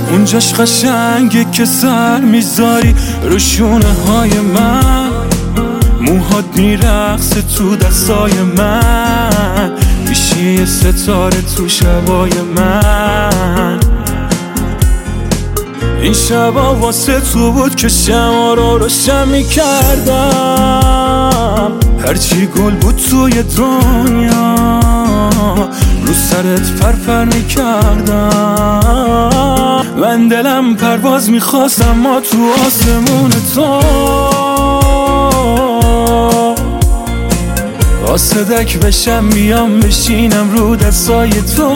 اونجاش قشنگه که سر میذاری رو شونه های من، موهات میرقصه تو دستای من، میشی یه ستاره تو شبای من. این شبا واسه تو بود که شما رو روشن میکردم، هرچی گل بود توی دنیا رو سرت پرپر میکردم. من دلم پرواز میخواست اما تو آسمون تو قاصدک بشم بیام بشینم رو دستای تو،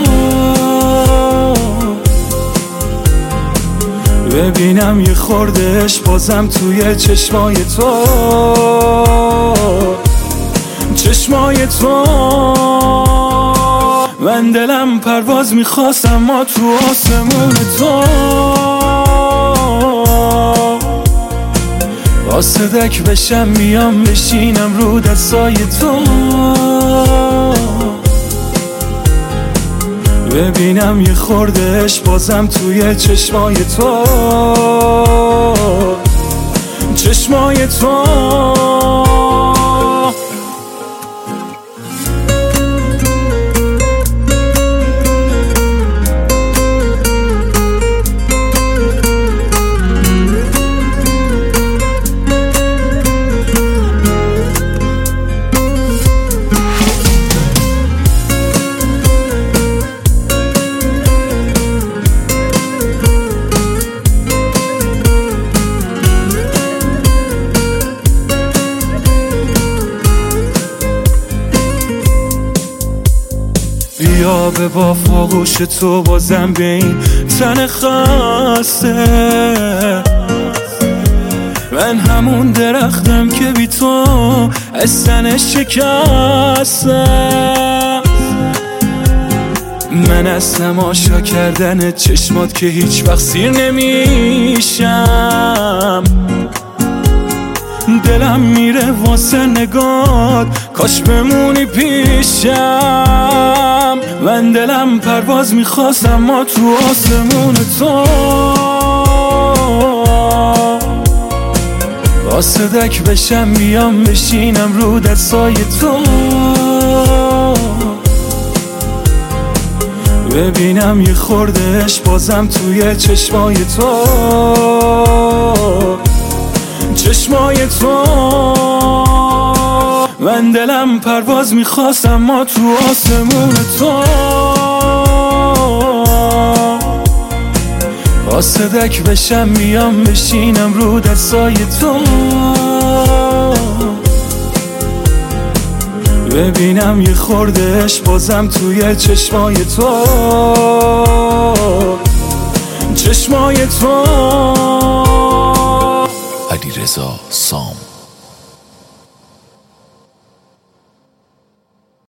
ببینم یه خوردهش بازم توی چشمای تو، چشمای تو. من دلم پرواز میخواست اما تو آسمون تو قاصدک بشم بیام بشینم رو دستای تو، ببینم یه خوردهش بازم توی چشمای تو، چشمای تو. بیا به با فاغوش تو بازم به این تن خسته، من همون درختم که بی تو از تنش شکستم. من از تماشا کردن چشمات که هیچ وقت سیر نمیشم، دلم میره واسه نگات کاش بمونی پیشم. من دلم پرواز میخواست اما تو آسمون تو قاصدک بشم بیام بشینم رو دستای تو، ببینم یه خوردهش بازم توی چشمای تو، چشمای تو. من دلم پرواز میخواست اما تو آسمون تو قاصدک بشم بیام بشینم رو دستای تو، ببینم یه خوردهش بازم توی چشمای تو، چشمای تو. علیرضا سام.